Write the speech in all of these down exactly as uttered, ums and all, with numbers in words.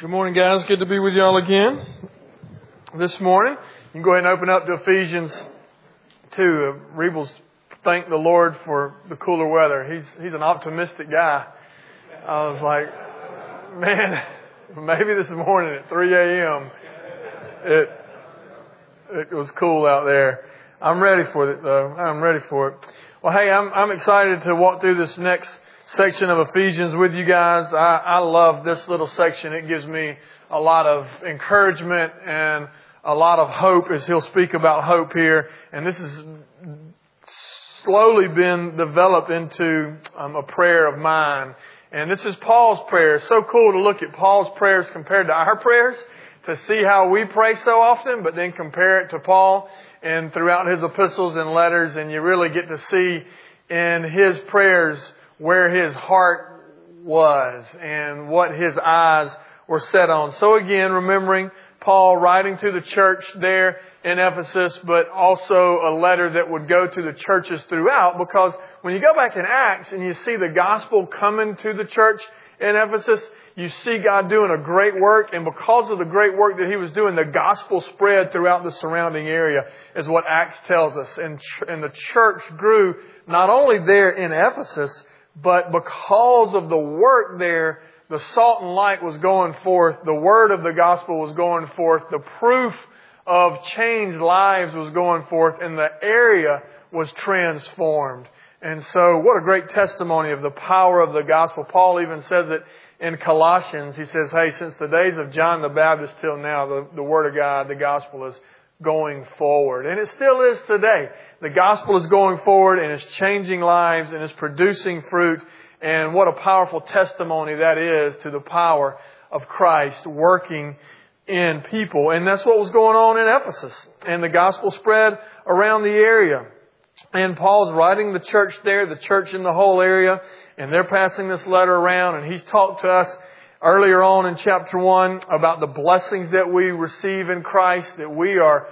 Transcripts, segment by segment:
Good morning, guys. Good to be with y'all again this morning. You can go ahead and open up to Ephesians two. Uh, Rebels thank the Lord for the cooler weather. He's he's an optimistic guy. I was like, man, maybe this morning at three a.m. it it was cool out there. I'm ready for it, though. I'm ready for it. Well, hey, I'm I'm excited to walk through this next section of Ephesians with you guys. I, I love this little section. It gives me a lot of encouragement and a lot of hope as he'll speak about hope here. And this has slowly been developed into um, a prayer of mine. And this is Paul's prayer. It's so cool to look at Paul's prayers compared to our prayers, to see how we pray so often, but then compare it to Paul and throughout his epistles and letters. And you really get to see in his prayers where his heart was and what his eyes were set on. So again, remembering Paul writing to the church there in Ephesus, but also a letter that would go to the churches throughout, because when you go back in Acts and you see the gospel coming to the church in Ephesus, you see God doing a great work, and because of the great work that He was doing, the gospel spread throughout the surrounding area, is what Acts tells us. And, and the church grew not only there in Ephesus, but because of the work there, the salt and light was going forth. The word of the gospel was going forth. The proof of changed lives was going forth, and the area was transformed. And so what a great testimony of the power of the gospel. Paul even says it in Colossians. He says, hey, since the days of John the Baptist till now, the, the word of God, the gospel is going forward. And it still is today. The gospel is going forward, and it's changing lives, and it's producing fruit. And what a powerful testimony that is to the power of Christ working in people. And that's what was going on in Ephesus. And the gospel spread around the area. And Paul's writing the church there, the church in the whole area, and they're passing this letter around. And he's talked to us earlier on in chapter one about the blessings that we receive in Christ, that we are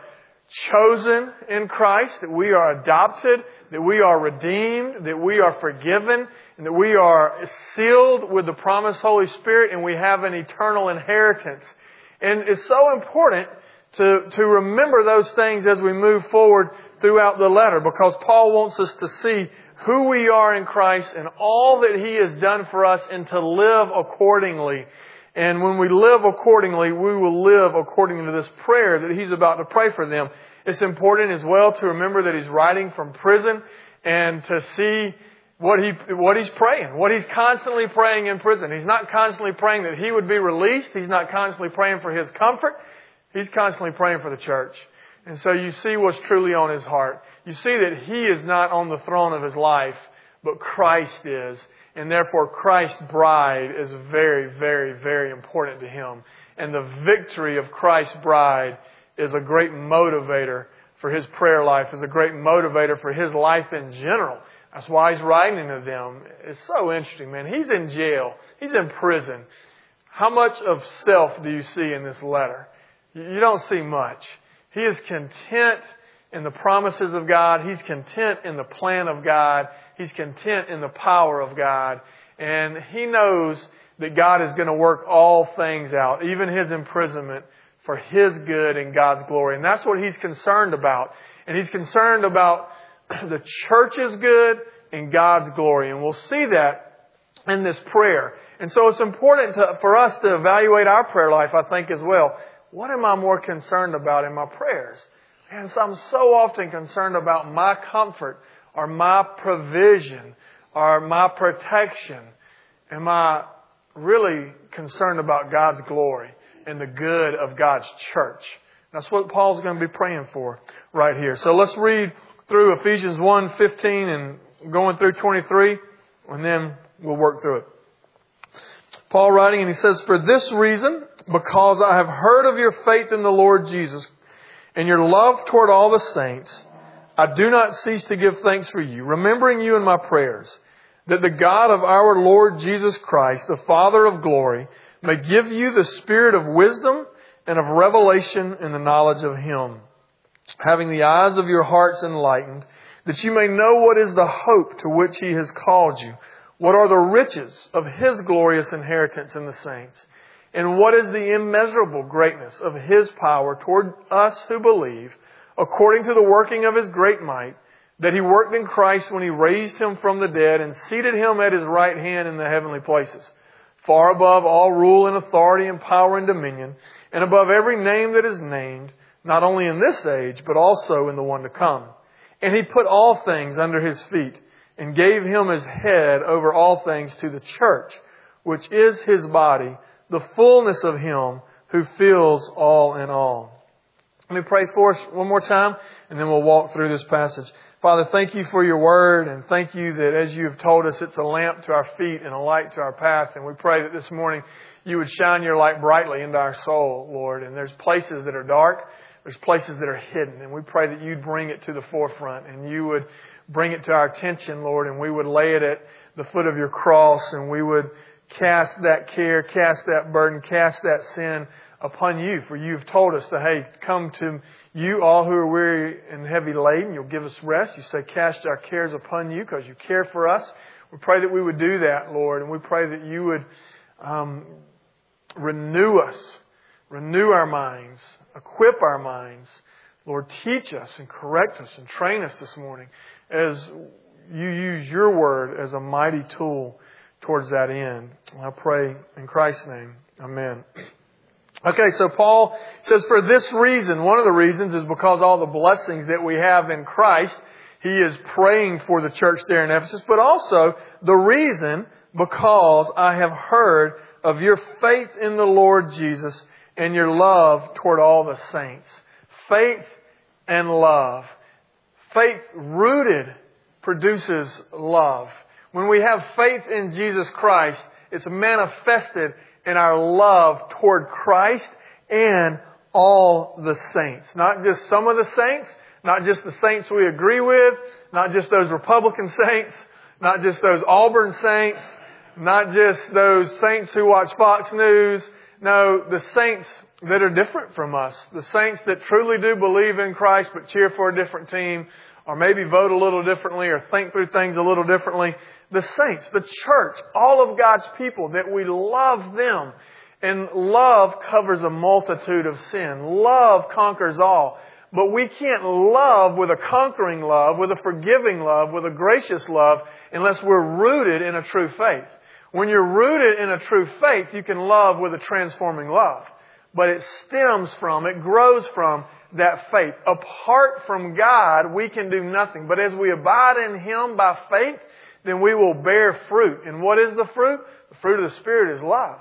chosen in Christ, that we are adopted, that we are redeemed, that we are forgiven, and that we are sealed with the promised Holy Spirit, and we have an eternal inheritance. And it's so important to, to remember those things as we move forward throughout the letter, because Paul wants us to see who we are in Christ and all that He has done for us, and to live accordingly. And when we live accordingly, we will live according to this prayer that he's about to pray for them. It's important as well to remember that he's writing from prison, and to see what he what he's praying, what he's constantly praying in prison. He's not constantly praying that he would be released. He's not constantly praying for his comfort. He's constantly praying for the church. And so you see what's truly on his heart. You see that he is not on the throne of his life, but Christ is. And therefore, Christ's bride is very, very, very important to him. And the victory of Christ's bride is a great motivator for his prayer life, is a great motivator for his life in general. That's why he's writing to them. It's so interesting, man. He's in jail. He's in prison. How much of self do you see in this letter? You don't see much. He is content in the promises of God. He's content in the plan of God. He's content in the power of God. And he knows that God is going to work all things out, even his imprisonment, for his good and God's glory. And that's what he's concerned about. And he's concerned about the church's good and God's glory. And we'll see that in this prayer. And so it's important to, for us to evaluate our prayer life, I think, as well. What am I more concerned about in my prayers? And so I'm so often concerned about my comfort, or my provision, or my protection. Am I really concerned about God's glory and the good of God's church? That's what Paul's going to be praying for right here. So let's read through Ephesians one fifteen and going through twenty-three, and then we'll work through it. Paul writing, and he says, "For this reason, because I have heard of your faith in the Lord Jesus and your love toward all the saints, I do not cease to give thanks for you, remembering you in my prayers, that the God of our Lord Jesus Christ, the Father of glory, may give you the spirit of wisdom and of revelation in the knowledge of Him, having the eyes of your hearts enlightened, that you may know what is the hope to which He has called you, what are the riches of His glorious inheritance in the saints, And what is the immeasurable greatness of His power toward us who believe, according to the working of His great might, that He worked in Christ when He raised Him from the dead and seated Him at His right hand in the heavenly places, far above all rule and authority and power and dominion, and above every name that is named, not only in this age, but also in the one to come. And He put all things under His feet, and gave Him as head over all things to the church, which is His body, the fullness of Him who fills all in all. Let me pray for us one more time, and then we'll walk through this passage. Father, thank You for Your Word, and thank You that as You have told us, it's a lamp to our feet and a light to our path. And we pray that this morning You would shine Your light brightly into our soul, Lord. And there's places that are dark, there's places that are hidden, and we pray that You'd bring it to the forefront, and You would bring it to our attention, Lord, and we would lay it at the foot of Your cross, and we would cast that care, cast that burden, cast that sin upon You. For You've told us to, hey, come to You, all who are weary and heavy laden. You'll give us rest. You say, cast our cares upon You because You care for us. We pray that we would do that, Lord, and we pray that You would um, renew us, renew our minds, equip our minds. Lord, teach us and correct us and train us this morning as You use Your Word as a mighty tool towards that end. I pray in Christ's name. Amen. Okay, so Paul says for this reason, one of the reasons is because all the blessings that we have in Christ, he is praying for the church there in Ephesus, but also the reason because I have heard of your faith in the Lord Jesus and your love toward all the saints. Faith and love. Faith rooted produces love. When we have faith in Jesus Christ, it's manifested in our love toward Christ and all the saints. Not just some of the saints, not just the saints we agree with, not just those Republican saints, not just those Auburn saints, not just those saints who watch Fox News. No, the saints that are different from us. The saints that truly do believe in Christ but cheer for a different team, or maybe vote a little differently or think through things a little differently. The saints, the church, all of God's people, that we love them. And love covers a multitude of sin. Love conquers all. But we can't love with a conquering love, with a forgiving love, with a gracious love, unless we're rooted in a true faith. When you're rooted in a true faith, you can love with a transforming love. But it stems from, it grows from that faith. Apart from God, we can do nothing. But as we abide in Him by faith, then we will bear fruit. And what is the fruit? The fruit of the Spirit is love.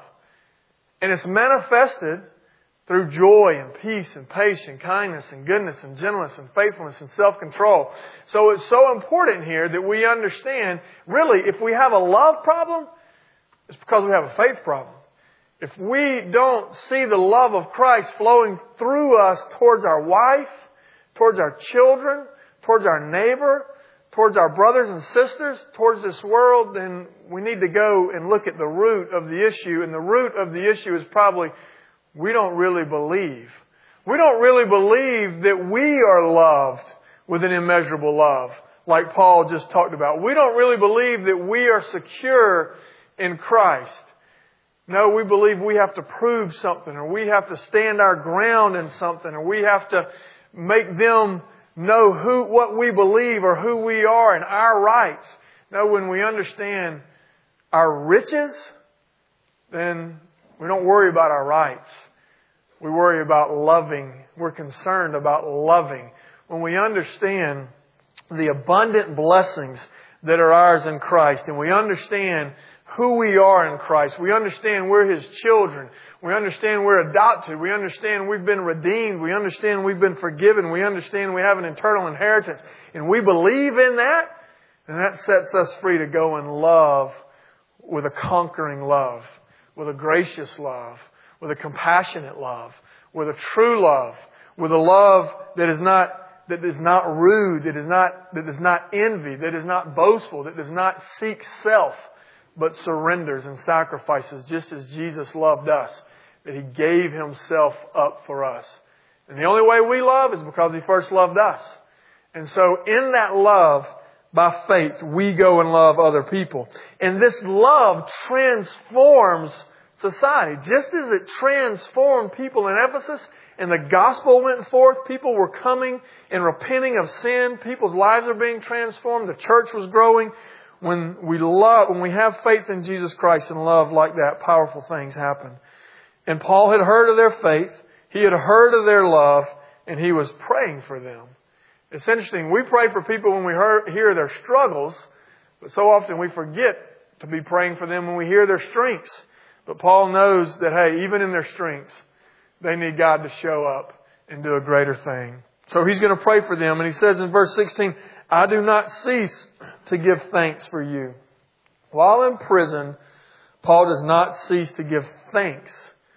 And it's manifested through joy and peace and patience and kindness and goodness and gentleness and faithfulness and self-control. So it's so important here that we understand, really, if we have a love problem, it's because we have a faith problem. If we don't see the love of Christ flowing through us towards our wife, towards our children, towards our neighbor, towards our brothers and sisters, towards this world, then we need to go and look at the root of the issue. And the root of the issue is probably we don't really believe. We don't really believe that we are loved with an immeasurable love, like Paul just talked about. We don't really believe that we are secure in Christ. No, we believe we have to prove something, or we have to stand our ground in something, or we have to make them know who, what we believe or who we are and our rights. No, when we understand our riches, then we don't worry about our rights. We worry about loving. We're concerned about loving. When we understand the abundant blessings that are ours in Christ, and we understand who we are in Christ, we understand we're His children, we understand we're adopted, we understand we've been redeemed, we understand we've been forgiven, we understand we have an eternal inheritance, and we believe in that, and that sets us free to go and love with a conquering love, with a gracious love, with a compassionate love, with a true love, with a love that is not that is not rude, that is not that does not envy, that is not boastful, that does not seek self, but surrenders and sacrifices just as Jesus loved us, that He gave Himself up for us. And the only way we love is because He first loved us. And so in that love, by faith, we go and love other people. And this love transforms society. Just as it transformed people in Ephesus and the gospel went forth, people were coming and repenting of sin. People's lives are being transformed. The church was growing. When we love, when we have faith in Jesus Christ and love like that, powerful things happen. And Paul had heard of their faith. He had heard of their love, and he was praying for them. It's interesting. We pray for people when we hear their struggles, but so often we forget to be praying for them when we hear their strengths. But Paul knows that, hey, even in their strengths, they need God to show up and do a greater thing. So he's going to pray for them. And he says in verse sixteen, I do not cease to give thanks for you. While in prison, Paul does not cease to give thanks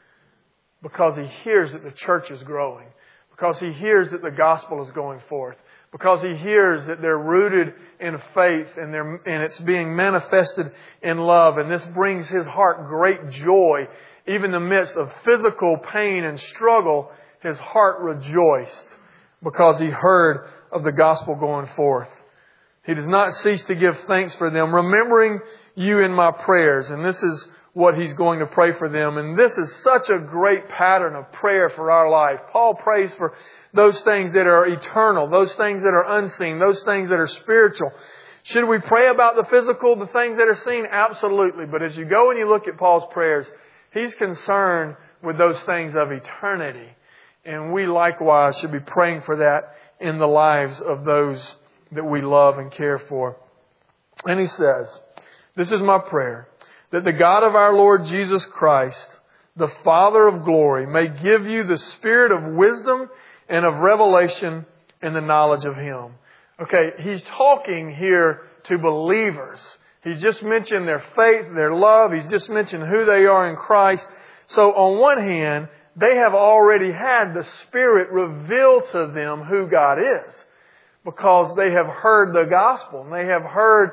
because he hears that the church is growing, because he hears that the gospel is going forth, because he hears that they're rooted in faith and they're and it's being manifested in love. And this brings his heart great joy. Even in the midst of physical pain and struggle, his heart rejoiced because he heard of the gospel going forth. He does not cease to give thanks for them, remembering you in my prayers. And this is what he's going to pray for them. And this is such a great pattern of prayer for our life. Paul prays for those things that are eternal, those things that are unseen, those things that are spiritual. Should we pray about the physical, the things that are seen? Absolutely. But as you go and you look at Paul's prayers, he's concerned with those things of eternity. And we likewise should be praying for that in the lives of those that we love and care for. And he says, this is my prayer, that the God of our Lord Jesus Christ, the Father of glory, may give you the spirit of wisdom and of revelation in the knowledge of Him. Okay, he's talking here to believers. He's just mentioned their faith, their love. He's just mentioned who they are in Christ. So on one hand, they have already had the Spirit reveal to them who God is, because they have heard the gospel and they have heard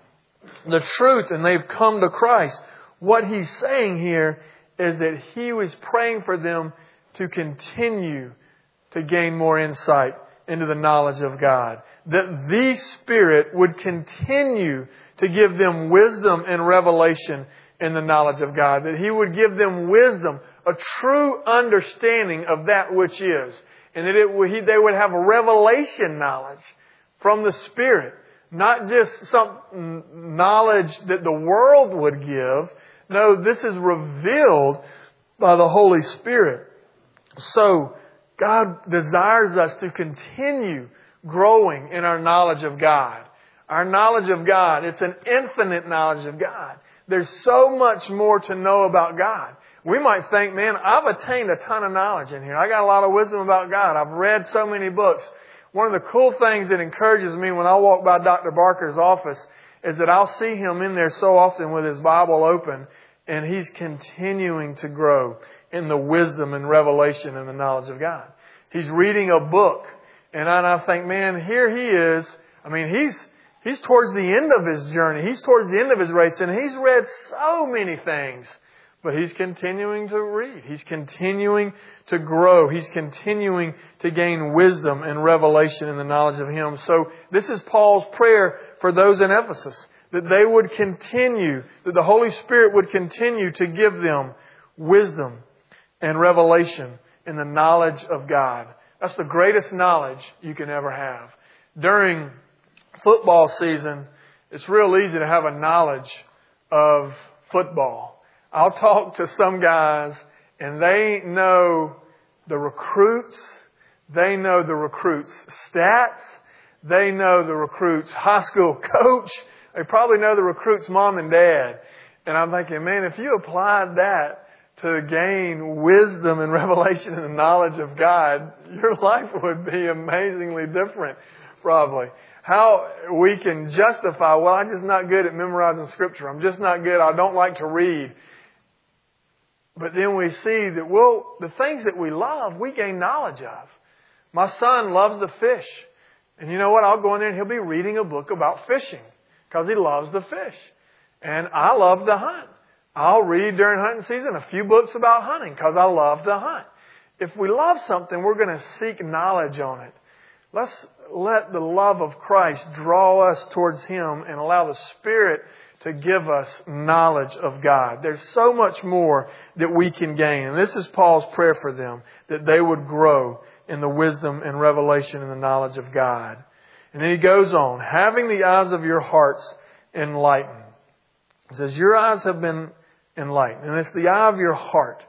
the truth and they've come to Christ. What he's saying here is that he was praying for them to continue to gain more insight into the knowledge of God. That the Spirit would continue to give them wisdom and revelation in the knowledge of God. That He would give them wisdom, a true understanding of that which is. And that it would, he, they would have a revelation knowledge from the Spirit. Not just some knowledge that the world would give. No, this is revealed by the Holy Spirit. So, God desires us to continue growing in our knowledge of God. Our knowledge of God, it's an infinite knowledge of God. There's so much more to know about God. We might think, man, I've attained a ton of knowledge in here. I got a lot of wisdom about God. I've read so many books. One of the cool things that encourages me when I walk by Doctor Barker's office is that I'll see him in there so often with his Bible open, and he's continuing to grow in the wisdom and revelation and the knowledge of God. He's reading a book, and I think, man, here he is. I mean, he's he's towards the end of his journey. He's towards the end of his race, and he's read so many things. But he's continuing to read. He's continuing to grow. He's continuing to gain wisdom and revelation in the knowledge of Him. So this is Paul's prayer for those in Ephesus, that they would continue, that the Holy Spirit would continue to give them wisdom and revelation in the knowledge of God. That's the greatest knowledge you can ever have. During football season, it's real easy to have a knowledge of football. I'll talk to some guys and they know the recruits. They know the recruits' stats. They know the recruits' high school coach. They probably know the recruits' mom and dad. And I'm thinking, man, if you applied that to gain wisdom and revelation and the knowledge of God, your life would be amazingly different, probably. How we can justify, well, I'm just not good at memorizing Scripture. I'm just not good. I don't like to read. But then we see that, well, the things that we love, we gain knowledge of. My son loves to fish. And you know what? I'll go in there and he'll be reading a book about fishing because he loves to fish. And I love to hunt. I'll read during hunting season a few books about hunting because I love to hunt. If we love something, we're going to seek knowledge on it. Let's let the love of Christ draw us towards Him and allow the Spirit to give us knowledge of God. There's so much more that we can gain. And this is Paul's prayer for them, that they would grow in the wisdom and revelation and the knowledge of God. And then he goes on, having the eyes of your hearts enlightened. He says, your eyes have been enlightened. And it's the eye of your heart.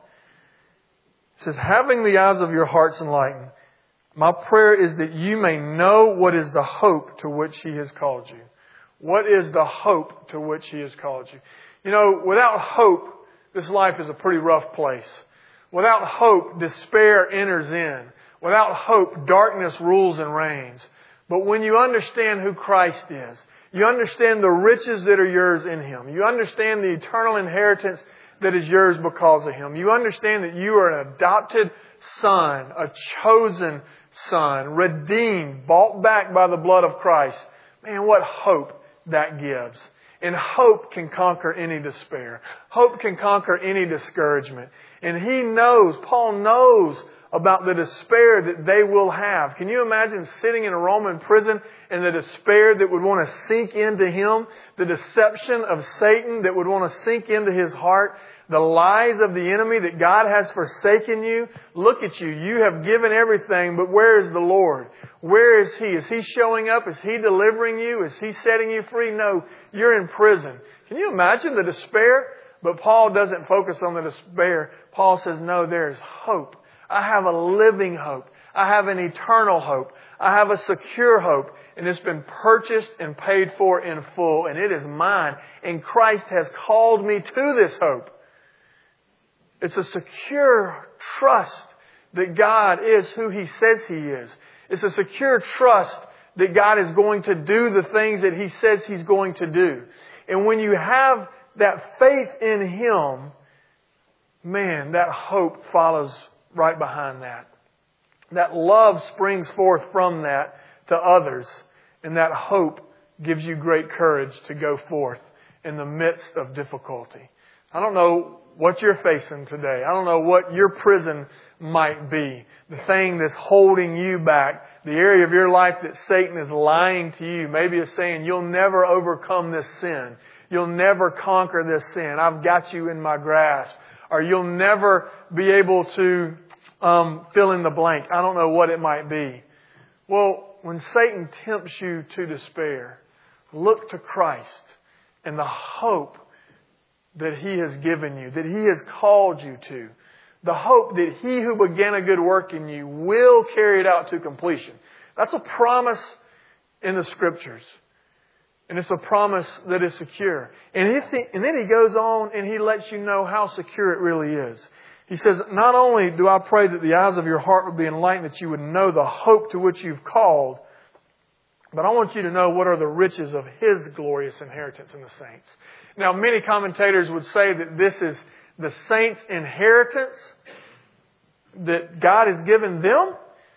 It says, having the eyes of your hearts enlightened, my prayer is that you may know what is the hope to which He has called you. What is the hope to which He has called you? You know, without hope, this life is a pretty rough place. Without hope, despair enters in. Without hope, darkness rules and reigns. But when you understand who Christ is, you understand the riches that are yours in Him. You understand the eternal inheritance that is yours because of Him. You understand that you are an adopted son, a chosen son, redeemed, bought back by the blood of Christ. Man, what hope that gives. And hope can conquer any despair. Hope can conquer any discouragement. And he knows, Paul knows about the despair that they will have. Can you imagine sitting in a Roman prison and the despair that would want to sink into him? The deception of Satan that would want to sink into his heart? The lies of the enemy that God has forsaken you? Look at you. You have given everything, but where is the Lord? Where is He? Is He showing up? Is He delivering you? Is He setting you free? No, you're in prison. Can you imagine the despair? But Paul doesn't focus on the despair. Paul says, no, there's hope. I have a living hope. I have an eternal hope. I have a secure hope. And it's been purchased and paid for in full. And it is mine. And Christ has called me to this hope. It's a secure trust that God is who He says He is. It's a secure trust that God is going to do the things that He says He's going to do. And when you have that faith in Him, man, that hope follows right behind that. That love springs forth from that to others. And that hope gives you great courage to go forth in the midst of difficulty. I don't know what you're facing today. I don't know what your prison might be. The thing that's holding you back. The area of your life that Satan is lying to you. Maybe it's saying, you'll never overcome this sin. You'll never conquer this sin. I've got you in my grasp. Or you'll never be able to um, fill in the blank. I don't know what it might be. Well, when Satan tempts you to despair, look to Christ and the hope that He has given you, that He has called you to. The hope that He who began a good work in you will carry it out to completion. That's a promise in the Scriptures. And it's a promise that is secure. And, if he, and then He goes on and He lets you know how secure it really is. He says, not only do I pray that the eyes of your heart would be enlightened, that you would know the hope to which you've called, but I want you to know what are the riches of His glorious inheritance in the saints. Now, many commentators would say that this is the saints' inheritance that God has given them.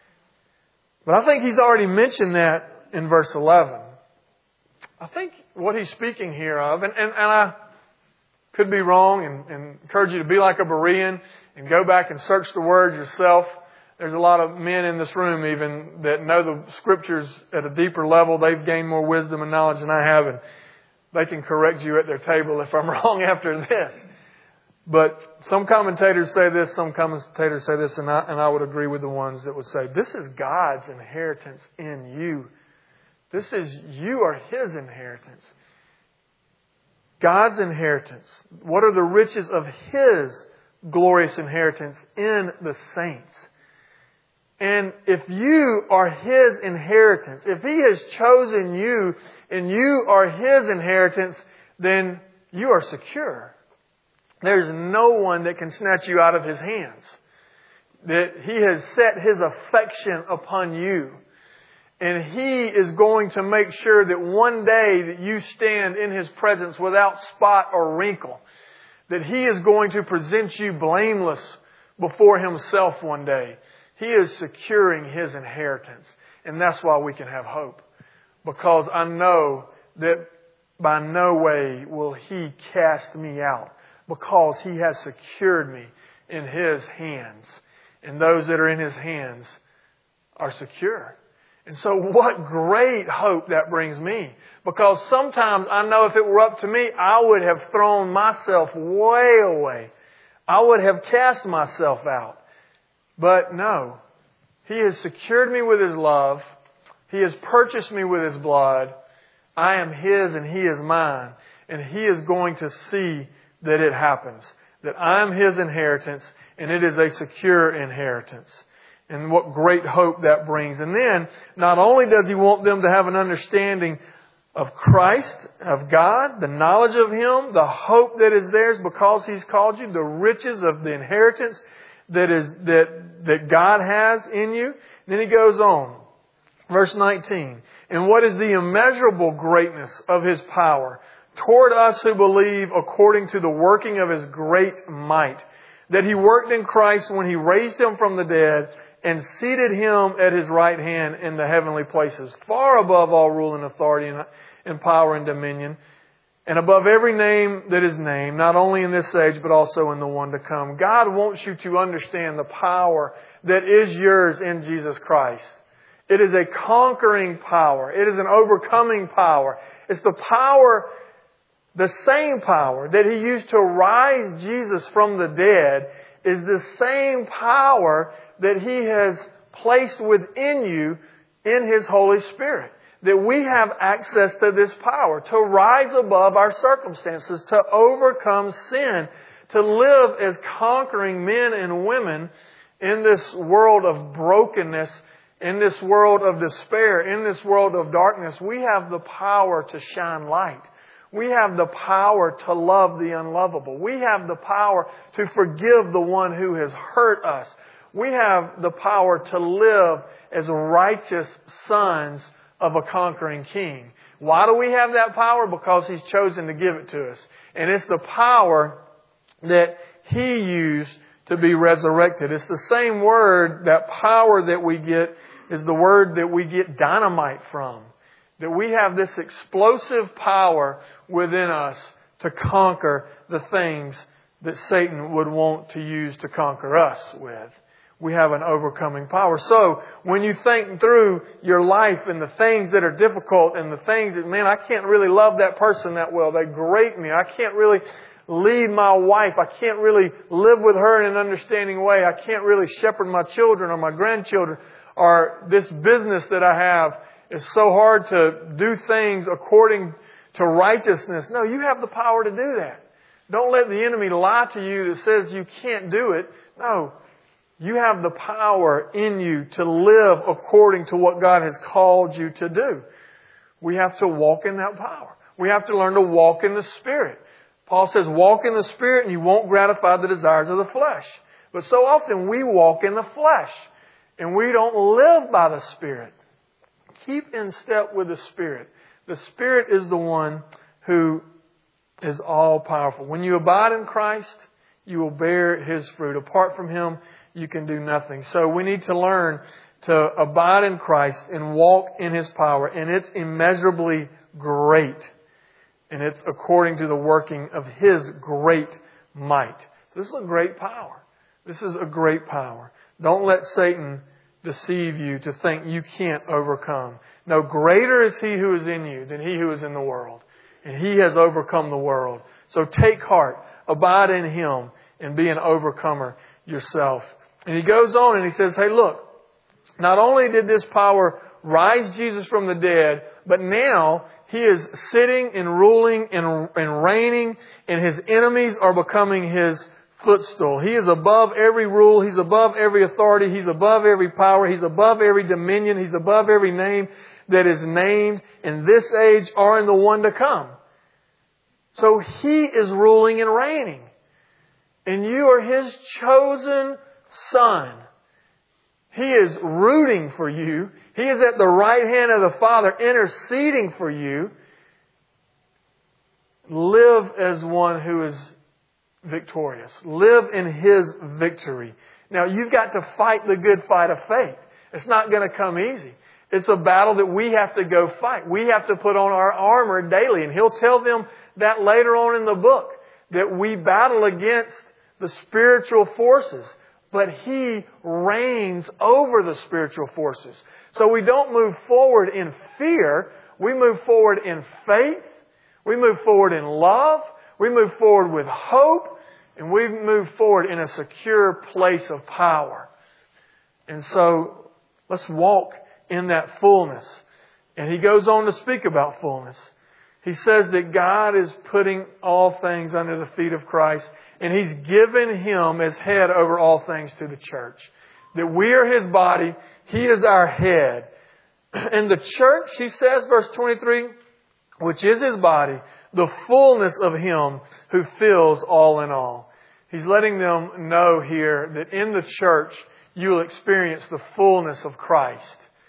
But I think He's already mentioned that in verse eleven. I think what He's speaking here of, and, and, and I could be wrong, and, and encourage you to be like a Berean and go back and search the Word yourself. There's a lot of men in this room even that know the Scriptures at a deeper level. They've gained more wisdom and knowledge than I have, and they can correct you at their table if I'm wrong after this. But some commentators say this, some commentators say this, and I, and I would agree with the ones that would say, this is God's inheritance in you. This is, you are His inheritance. God's inheritance. What are the riches of His glorious inheritance in the saints? And if you are His inheritance, if He has chosen you and you are His inheritance, then you are secure. There's no one that can snatch you out of His hands. That He has set His affection upon you. And He is going to make sure that one day that you stand in His presence without spot or wrinkle. That He is going to present you blameless before Himself one day. He is securing His inheritance. And that's why we can have hope. Because I know that by no way will He cast me out. Because He has secured me in His hands. And those that are in His hands are secure. And so what great hope that brings me. Because sometimes I know if it were up to me, I would have thrown myself way away. I would have cast myself out. But no, He has secured me with His love. He has purchased me with His blood. I am His and He is mine. And He is going to see that it happens. That I am His inheritance and it is a secure inheritance. And what great hope that brings. And then, not only does He want them to have an understanding of Christ, of God, the knowledge of Him, the hope that is theirs because He's called you, the riches of the inheritance that is that that God has in you. And then He goes on. Verse nineteen. And what is the immeasurable greatness of His power toward us who believe according to the working of His great might, that He worked in Christ when He raised Him from the dead and seated Him at His right hand in the heavenly places, far above all rule and authority and, and power and dominion, and above every name that is named, not only in this age, but also in the one to come. God wants you to understand the power that is yours in Jesus Christ. It is a conquering power. It is an overcoming power. It's the power, the same power that He used to rise Jesus from the dead is the same power that He has placed within you in His Holy Spirit. That we have access to this power to rise above our circumstances, to overcome sin, to live as conquering men and women in this world of brokenness, in this world of despair, in this world of darkness. We have the power to shine light. We have the power to love the unlovable. We have the power to forgive the one who has hurt us. We have the power to live as righteous sons of a conquering King. Why do we have that power? Because He's chosen to give it to us. And it's the power that He used to be resurrected. It's the same word, that power that we get is the word that we get dynamite from. That we have this explosive power within us to conquer the things that Satan would want to use to conquer us with. We have an overcoming power. So, when you think through your life and the things that are difficult and the things that, man, I can't really love that person that well. They grate me. I can't really lead my wife. I can't really live with her in an understanding way. I can't really shepherd my children or my grandchildren. Or this business that I have is so hard to do things according to righteousness. No, you have the power to do that. Don't let the enemy lie to you that says you can't do it. No. You have the power in you to live according to what God has called you to do. We have to walk in that power. We have to learn to walk in the Spirit. Paul says, walk in the Spirit and you won't gratify the desires of the flesh. But so often we walk in the flesh and we don't live by the Spirit. Keep in step with the Spirit. The Spirit is the one who is all powerful. When you abide in Christ, you will bear His fruit. Apart from Him, you can do nothing. So we need to learn to abide in Christ and walk in His power. And it's immeasurably great. And it's according to the working of His great might. So this is a great power. This is a great power. Don't let Satan deceive you to think you can't overcome. No, greater is He who is in you than he who is in the world. And He has overcome the world. So take heart, abide in Him, and be an overcomer yourself. And he goes on and he says, hey, look, not only did this power rise Jesus from the dead, but now He is sitting and ruling and, and reigning, and His enemies are becoming His footstool. He is above every rule. He's above every authority. He's above every power. He's above every dominion. He's above every name that is named in this age or in the one to come. So He is ruling and reigning. And you are His chosen Son. He is rooting for you. He is at the right hand of the Father interceding for you. Live as one who is victorious. Live in His victory. Now, you've got to fight the good fight of faith. It's not going to come easy. It's a battle that we have to go fight. We have to put on our armor daily. And He'll tell them that later on in the book, that we battle against the spiritual forces. but He reigns over the spiritual forces. So we don't move forward in fear. We move forward in faith. We move forward in love. We move forward with hope. And we move forward in a secure place of power. And so let's walk in that fullness. And he goes on to speak about fullness. He says that God is putting all things under the feet of Christ. And He's given Him as head over all things to the church. That we are His body. He is our head. And the church, he says, verse twenty-three, which is His body, the fullness of Him who fills all in all. He's letting them know here that in the church, you will experience the fullness of Christ.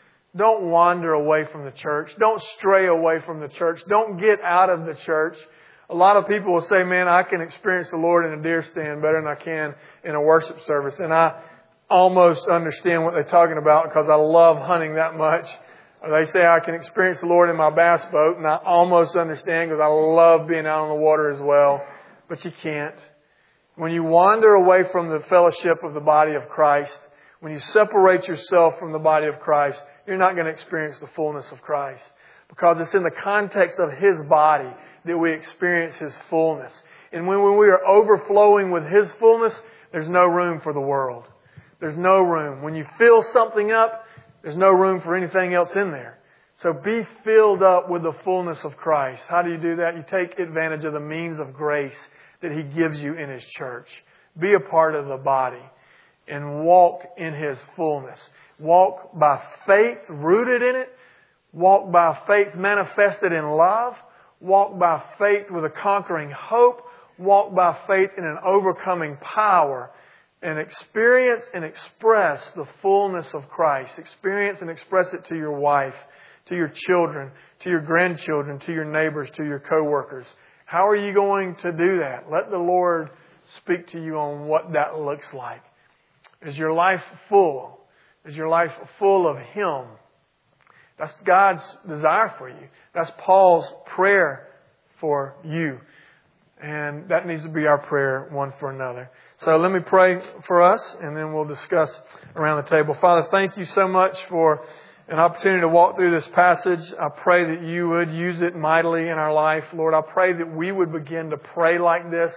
Don't wander away from the church. Don't stray away from the church. Don't get out of the church. A lot of people will say, man, I can experience the Lord in a deer stand better than I can in a worship service. And I almost understand what they're talking about because I love hunting that much. They say I can experience the Lord in my bass boat, and I almost understand because I love being out on the water as well. But you can't. When you wander away from the fellowship of the body of Christ, when you separate yourself from the body of Christ, you're not going to experience the fullness of Christ. Because it's in the context of His body that we experience His fullness. And when we are overflowing with His fullness, there's no room for the world. There's no room. When you fill something up, there's no room for anything else in there. So be filled up with the fullness of Christ. How do you do that? You take advantage of the means of grace that He gives you in His church. Be a part of the body and walk in His fullness. Walk by faith rooted in it. Walk by faith manifested in love. Walk by faith with a conquering hope. Walk by faith in an overcoming power. And experience and express the fullness of Christ. Experience and express it to your wife, to your children, to your grandchildren, to your neighbors, to your co-workers. How are you going to do that? Let the Lord speak to you on what that looks like. Is your life full? Is your life full of Him? That's God's desire for you. That's Paul's prayer for you. And that needs to be our prayer one for another. So let me pray for us and then we'll discuss around the table. Father, thank you so much for an opportunity to walk through this passage. I pray that you would use it mightily in our life. Lord, I pray that we would begin to pray like this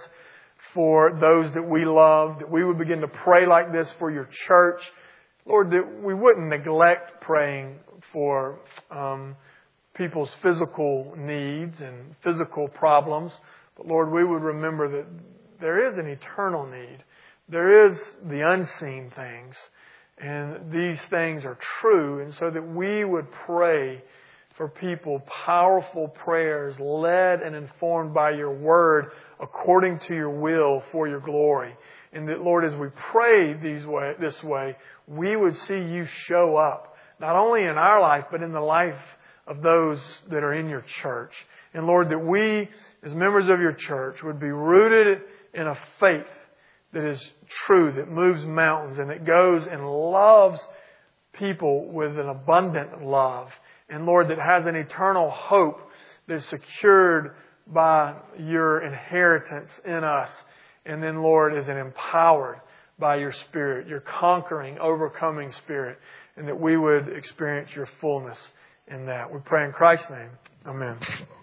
for those that we love, that we would begin to pray like this for your church. Lord, that we wouldn't neglect praying for um, people's physical needs and physical problems. But Lord, we would remember that there is an eternal need. There is the unseen things. And these things are true. And so that we would pray for people powerful prayers led and informed by your word according to your will for your glory. And that, Lord, as we pray these way, this way, we would see you show up, not only in our life, but in the life of those that are in your church. And Lord, that we, as members of your church, would be rooted in a faith that is true, that moves mountains, and that goes and loves people with an abundant love. And Lord, that has an eternal hope that's secured by your inheritance in us. And then, Lord, is empowered by your Spirit, your conquering, overcoming Spirit, and that we would experience your fullness in that. We pray in Christ's name. Amen.